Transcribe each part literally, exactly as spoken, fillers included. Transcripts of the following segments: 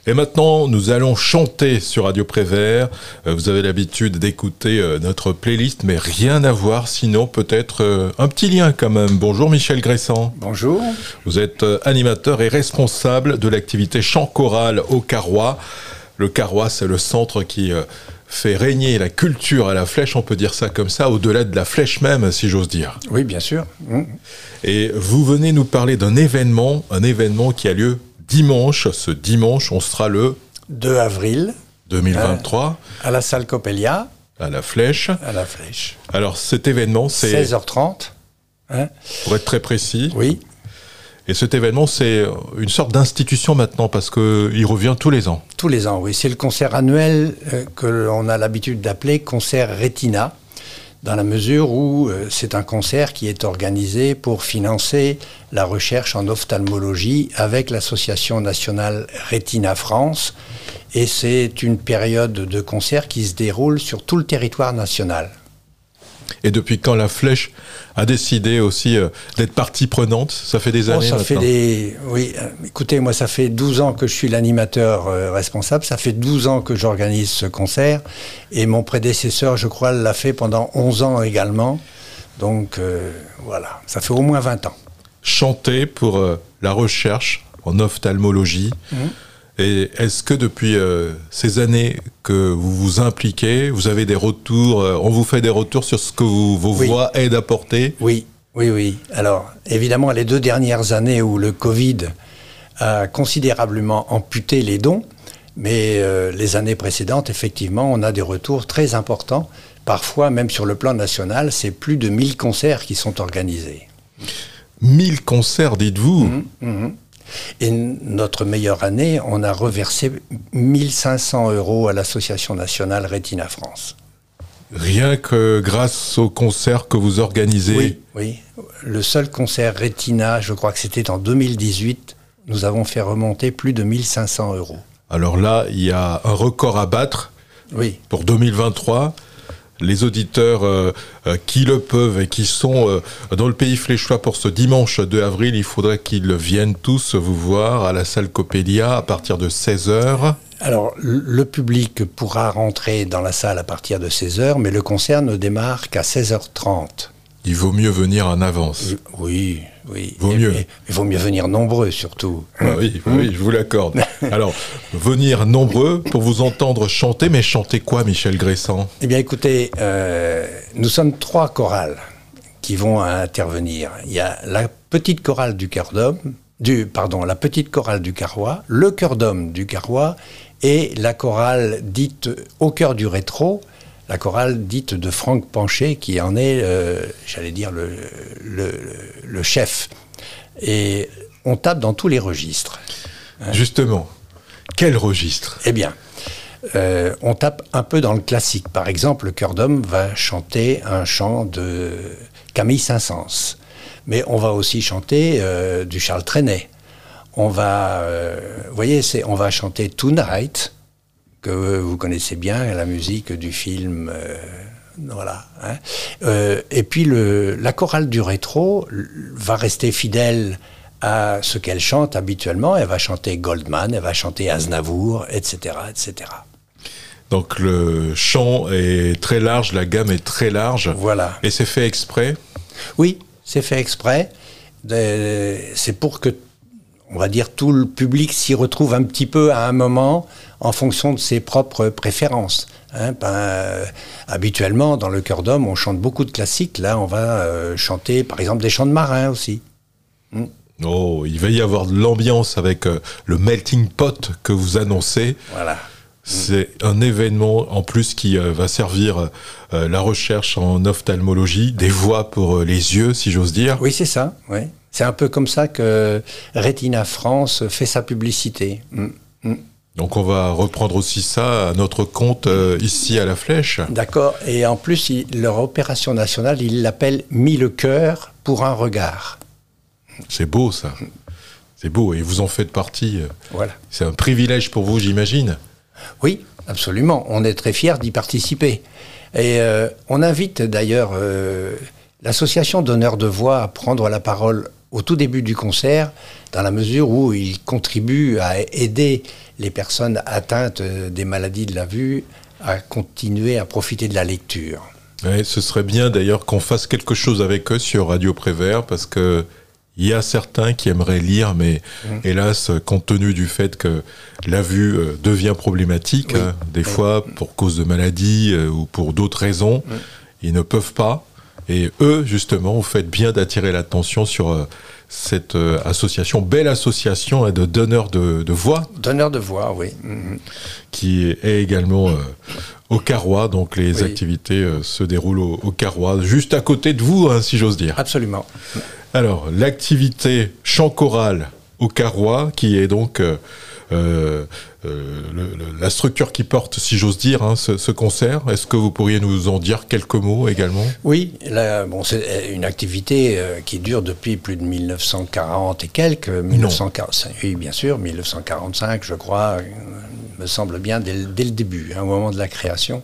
Et maintenant, nous allons chanter sur Radio Prévert. Euh, vous avez l'habitude d'écouter euh, notre playlist, mais rien à voir, sinon peut-être euh, un petit lien quand même. Bonjour Michel Gressan. Bonjour. Vous êtes euh, animateur et responsable de l'activité chant choral au Carrois. Le Carrois, c'est le centre qui euh, fait régner la culture à la Flèche, on peut dire ça comme ça, au-delà de la Flèche même, si j'ose dire. Oui, bien sûr. Mmh. Et vous venez nous parler d'un événement, un événement qui a lieu dimanche. Ce dimanche, on sera le deux avril deux mille vingt-trois euh, à la salle Coppelia, à la Flèche. À la Flèche. Alors cet événement, c'est seize heures trente. Hein. Pour être très précis. Oui. Et cet événement, c'est une sorte d'institution maintenant parce que il revient tous les ans. Tous les ans, oui. C'est le concert annuel euh, que l'on a l'habitude d'appeler concert Retina, dans la mesure où euh, c'est un concert qui est organisé pour financer la recherche en ophtalmologie avec l'Association nationale Retina France. Et c'est une période de concert qui se déroule sur tout le territoire national. Et depuis quand la Flèche a décidé aussi euh, d'être partie prenante? Ça fait des années oh, ça maintenant. fait des... Oui, euh, écoutez, moi ça fait douze ans que je suis l'animateur euh, responsable, ça fait douze ans que j'organise ce concert, et mon prédécesseur, je crois, l'a fait pendant onze ans également, donc euh, voilà, ça fait au moins vingt ans. Chanter pour euh, la recherche en ophtalmologie. Mmh. Et est-ce que depuis euh, ces années que vous vous impliquez, vous avez des retours, euh, on vous fait des retours sur ce que vous, vos oui. voix aident à porter? Oui, oui, oui. Alors, évidemment, les deux dernières années où le Covid a considérablement amputé les dons, mais euh, les années précédentes, effectivement, on a des retours très importants. Parfois, même sur le plan national, c'est plus de mille concerts qui sont organisés. mille concerts, dites-vous? Mmh, mmh. Et notre meilleure année, on a reversé mille cinq cents euros à l'Association nationale Retina France. Rien que grâce aux concerts que vous organisez? Oui, oui. Le seul concert Retina, je crois que c'était en deux mille dix-huit, nous avons fait remonter plus de mille cinq cents euros. Alors là, il y a un record à battre oui. pour deux mille vingt-trois. Les auditeurs euh, euh, qui le peuvent et qui sont euh, dans le pays fléchois pour ce dimanche deux avril, il faudrait qu'ils viennent tous vous voir à la salle Coppelia à partir de seize heures. Alors, le public pourra rentrer dans la salle à partir de seize heures, mais le concert ne démarre qu'à seize heures trente. Il vaut mieux venir en avance. Oui, oui. Vaut mieux. Il vaut mieux venir nombreux, surtout. Ah oui, oui, je vous l'accorde. Alors, venir nombreux pour vous entendre chanter, mais chanter quoi, Michel Gressan? Eh bien, écoutez, euh, nous sommes trois chorales qui vont intervenir. Il y a la petite chorale du Cœur d'Homme, du, pardon, la petite chorale du Carrois, le Cœur d'Homme du Carrois et la chorale dite Au cœur du rétro, la chorale dite de Franck Pancher, qui en est, euh, j'allais dire, le, le, le chef. Et on tape dans tous les registres. Hein. Justement, quel registre? Eh bien, euh, on tape un peu dans le classique. Par exemple, le Cœur d'Homme va chanter un chant de Camille Saint-Saëns. Mais on va aussi chanter euh, du Charles Trenet. On va, euh, vous voyez, c'est, on va chanter Tonight, que vous connaissez bien, la musique du film, euh, voilà. Hein. Euh, et puis le, la chorale du rétro va rester fidèle à ce qu'elle chante habituellement. Elle va chanter Goldman, elle va chanter Aznavour, et cetera, et cetera. Donc le chant est très large, la gamme est très large. Voilà. Et c'est fait exprès? Oui, c'est fait exprès. De, c'est pour que, on va dire, tout le public s'y retrouve un petit peu à un moment en fonction de ses propres préférences. Hein, ben, euh, habituellement, dans le Cœur d'Homme, on chante beaucoup de classiques. Là, on va euh, chanter, par exemple, des chants de marins aussi. Mm. Oh, il va y avoir de l'ambiance avec euh, le melting pot que vous annoncez. Voilà. C'est un événement en plus qui euh, va servir euh, la recherche en ophtalmologie, des voies pour euh, les yeux, si j'ose dire. Oui, c'est ça. Oui. C'est un peu comme ça que Retina France fait sa publicité. Mm. Mm. Donc on va reprendre aussi ça à notre compte euh, ici à la Flèche. D'accord. Et en plus, il, leur opération nationale, ils l'appellent « Mis le cœur pour un regard ». C'est beau ça. C'est beau et vous en faites partie. Voilà. C'est un privilège pour vous, j'imagine. Oui, absolument. On est très fiers d'y participer. Et euh, on invite d'ailleurs euh, l'association Donneurs de Voix à prendre la parole au tout début du concert, dans la mesure où ils contribuent à aider les personnes atteintes des maladies de la vue à continuer à profiter de la lecture. Ouais, ce serait bien d'ailleurs qu'on fasse quelque chose avec eux sur Radio Prévert, parce que il y a certains qui aimeraient lire, mais mmh. hélas, compte tenu du fait que la vue euh, devient problématique, oui. hein, des oui. fois pour cause de maladie euh, ou pour d'autres raisons, mmh. ils ne peuvent pas. Et eux, justement, vous faites bien d'attirer l'attention sur euh, cette euh, association, belle association hein, de donneurs de, de voix. Donneurs de voix, oui. Mmh. Qui est également euh, au Carrois, donc les oui. activités euh, se déroulent au, au Carrois, juste à côté de vous, hein, si j'ose dire. Absolument. Alors, l'activité chant choral au Carrois, qui est donc euh, euh, le, le, la structure qui porte, si j'ose dire, hein, ce, ce concert. Est-ce que vous pourriez nous en dire quelques mots également ? Oui, là, bon, c'est une activité euh, qui dure depuis plus de mille neuf cent quarante et quelques. mille neuf cent quarante-cinq, oui, bien sûr, mille neuf cent quarante-cinq, je crois, euh, me semble bien, dès, dès le début, hein, au moment de la création.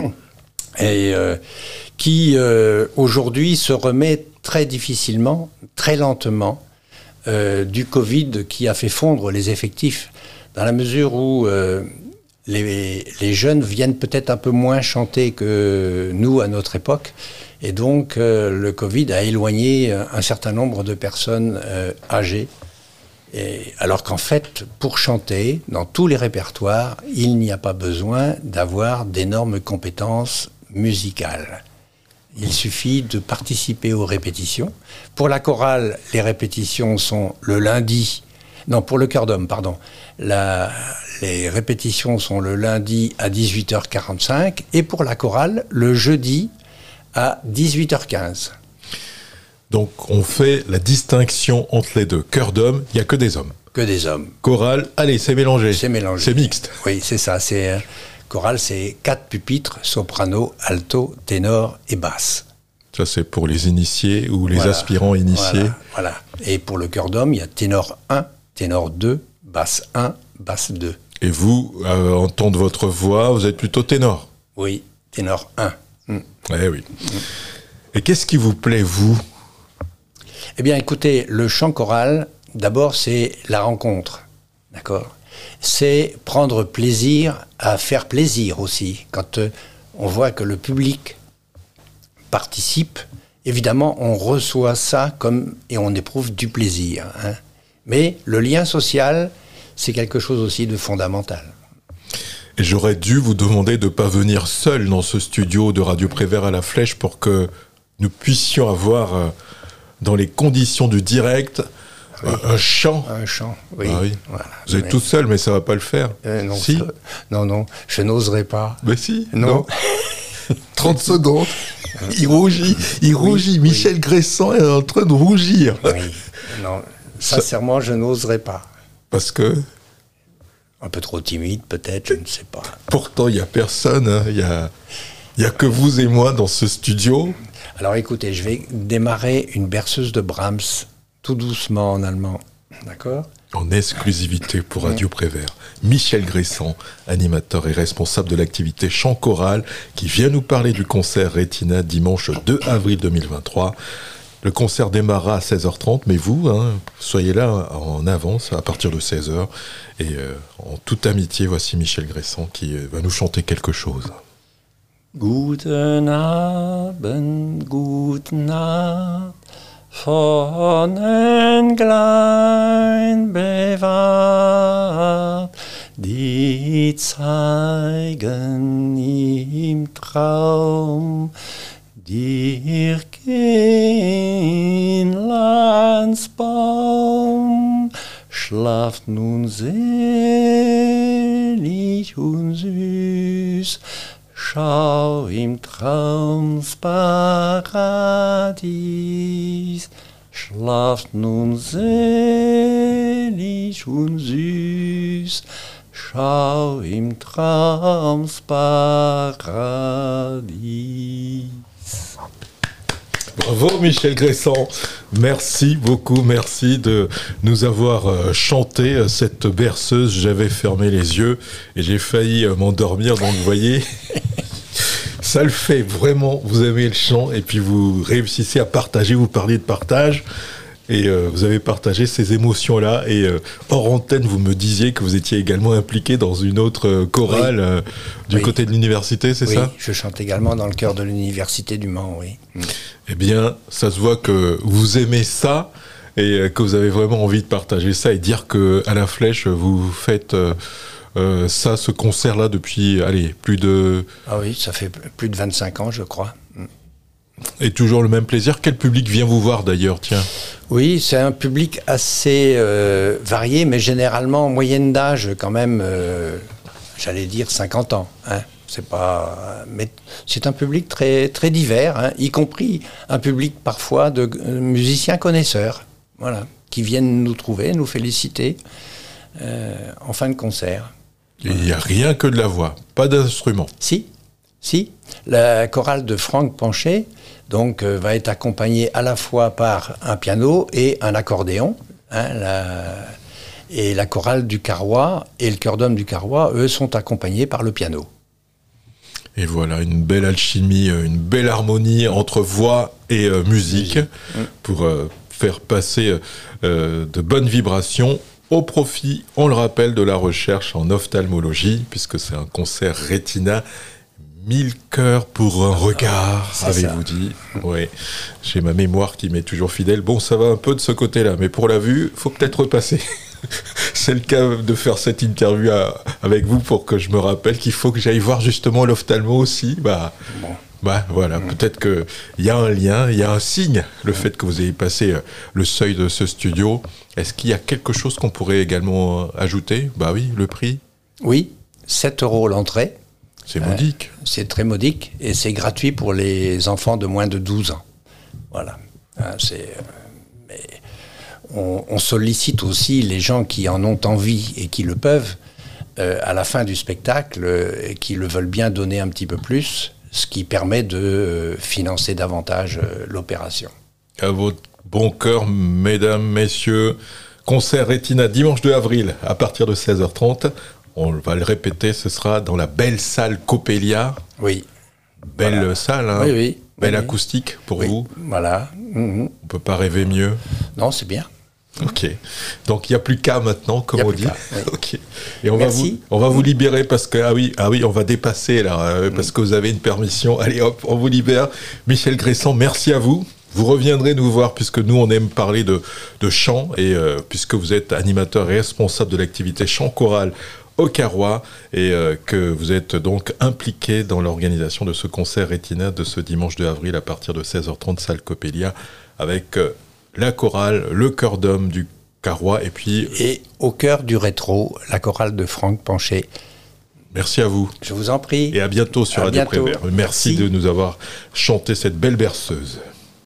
Et euh, qui, euh, aujourd'hui, se remet très difficilement, très lentement, euh, du Covid qui a fait fondre les effectifs, dans la mesure où euh, les, les jeunes viennent peut-être un peu moins chanter que nous à notre époque, et donc euh, le Covid a éloigné un certain nombre de personnes euh, âgées, et, alors qu'en fait, pour chanter, dans tous les répertoires, il n'y a pas besoin d'avoir d'énormes compétences musicales. Il suffit de participer aux répétitions. Pour la chorale, les répétitions sont le lundi. Non, pour le chœur d'homme, pardon. La, les répétitions sont le lundi à dix-huit heures quarante-cinq et pour la chorale, le jeudi à dix-huit heures quinze. Donc, on fait la distinction entre les deux. Chœur d'homme, il n'y a que des hommes. Que des hommes. Chorale, allez, c'est mélangé. C'est mélangé. C'est mixte. Oui, c'est ça. C'est... Chorale, c'est quatre pupitres, soprano, alto, ténor et basse. Ça, c'est pour les initiés ou les voilà, aspirants initiés. Voilà, voilà. Et pour le chœur d'homme, il y a ténor un, ténor deux, basse un, basse deux. Et vous, à entendre votre voix, vous êtes plutôt ténor ? Oui, ténor un. Mm. Eh oui. Mm. Et qu'est-ce qui vous plaît, vous ? Eh bien, écoutez, le chant choral, d'abord, c'est la rencontre. D'accord ? C'est prendre plaisir à faire plaisir aussi. Quand euh, on voit que le public participe, évidemment, on reçoit ça comme et on éprouve du plaisir. Hein. Mais le lien social, c'est quelque chose aussi de fondamental. Et j'aurais dû vous demander de ne pas venir seul dans ce studio de Radio Prévert à la Flèche pour que nous puissions avoir, euh, dans les conditions du direct, oui. Un chant. Un chant, oui. Ah oui. Voilà. Vous êtes mais... tout seul, mais ça ne va pas le faire. Euh, non, si. ça... non, non, je n'oserais pas. Mais si. Non. non. trente secondes. Il rougit. Il rougit. Oui, Michel oui. Gressan est en train de rougir. Oui. Non, sincèrement, ça... je n'oserais pas. Parce que un peu trop timide, peut-être, je ne sais pas. Pourtant, il n'y a personne. Hein. Il n'y a... a que vous et moi dans ce studio. Alors écoutez, je vais démarrer une berceuse de Brahms. Tout doucement en allemand, d'accord ? En exclusivité pour Radio Prévert, Michel Gressan, animateur et responsable de l'activité chant choral, qui vient nous parler du concert Retina dimanche deux avril deux mille vingt-trois. Le concert démarrera à seize heures trente, mais vous, hein, soyez là en avance à partir de seize heures. Et euh, en toute amitié, voici Michel Gressan qui euh, va nous chanter quelque chose. Guten Abend, guten Abend. Von Englein bewahrt, die zeigen im Traum dir Kindlandsbaum. Schlaft nun selig und süß, schau im Traumsparadies. Schlaft nun selig und süß, schau im Traumsparadies. Bravo Michel Gressan, merci beaucoup, merci de nous avoir chanté cette berceuse. J'avais fermé les yeux et j'ai failli m'endormir, donc vous voyez, ça le fait vraiment, vous aimez le chant et puis vous réussissez à partager, vous parliez de partage. Et euh, vous avez partagé ces émotions-là. Et euh, hors antenne, vous me disiez que vous étiez également impliqué dans une autre euh, chorale oui. euh, du oui. côté de l'université, c'est oui, ça? Oui, je chante également dans le chœur de l'université du Mans, oui. Eh bien, ça se voit que vous aimez ça et que vous avez vraiment envie de partager ça et dire qu'à la Flèche, vous faites euh, euh, ça, ce concert-là depuis, allez, plus de... Ah oui, ça fait plus de vingt-cinq ans, je crois. Et toujours le même plaisir. Quel public vient vous voir d'ailleurs, tiens? Oui, c'est un public assez euh, varié, mais généralement en moyenne d'âge quand même, euh, j'allais dire cinquante ans. Hein. C'est pas, mais c'est un public très très divers, hein, y compris un public parfois de euh, musiciens connaisseurs, voilà, qui viennent nous trouver, nous féliciter euh, en fin de concert. Il n'y a rien que de la voix, pas d'instrument. Si, si, la chorale de Franck Panchet. Donc, euh, va être accompagné à la fois par un piano et un accordéon. Hein, la... Et la chorale du Carrois et le chœur d'homme du Carrois, eux, sont accompagnés par le piano. Et voilà, une belle alchimie, une belle harmonie entre voix et euh, musique mmh. pour euh, faire passer euh, de bonnes vibrations au profit, on le rappelle, de la recherche en ophtalmologie, puisque c'est un concert Retina. Mille cœurs pour un regard, ah, avez-vous dit? Oui, j'ai ma mémoire qui m'est toujours fidèle. Bon, ça va un peu de ce côté-là, mais pour la vue, il faut peut-être repasser. C'est le cas de faire cette interview à, avec vous pour que je me rappelle qu'il faut que j'aille voir justement l'ophtalmo aussi. Bah, bon. bah voilà, mmh. peut-être qu'il y a un lien, il y a un signe, le mmh. fait que vous ayez passé le seuil de ce studio. Est-ce qu'il y a quelque chose qu'on pourrait également ajouter? Bah oui, le prix. Oui, sept euros l'entrée. C'est modique. Euh, c'est très modique et c'est gratuit pour les enfants de moins de douze ans. Voilà. Euh, c'est, euh, mais on, on sollicite aussi les gens qui en ont envie et qui le peuvent euh, à la fin du spectacle euh, et qui le veulent bien donner un petit peu plus, ce qui permet de euh, financer davantage euh, l'opération. À votre bon cœur, mesdames, messieurs, concert Retina dimanche deux avril à partir de seize heures trente. On va le répéter, ce sera dans la belle salle Coppelia. Oui. Belle voilà. salle, hein. Oui, oui. Belle oui, acoustique pour oui. vous. Voilà. Mmh. On ne peut pas rêver mieux. Non, c'est bien. Ok. Donc il n'y a plus qu'à maintenant, comme on dit. Oui. Ok. Et on va, vous, on va vous libérer parce que, ah oui, ah oui, on va dépasser là, euh, parce que vous avez une permission. Allez hop, on vous libère. Michel Gressan, merci à vous. Vous reviendrez nous voir puisque nous, on aime parler de, de chant et euh, puisque vous êtes animateur et responsable de l'activité chant choral au Carrois et euh, que vous êtes donc impliqué dans l'organisation de ce concert Retina de ce dimanche deux avril à partir de seize heures trente, salle Coppelia, avec euh, la chorale, le chœur d'homme du Carrois et puis... Et au cœur du rétro, la chorale de Franck Panchet. Merci à vous. Je vous en prie. Et à bientôt sur à Radio bientôt. Prévert. Merci, Merci de nous avoir chanté cette belle berceuse.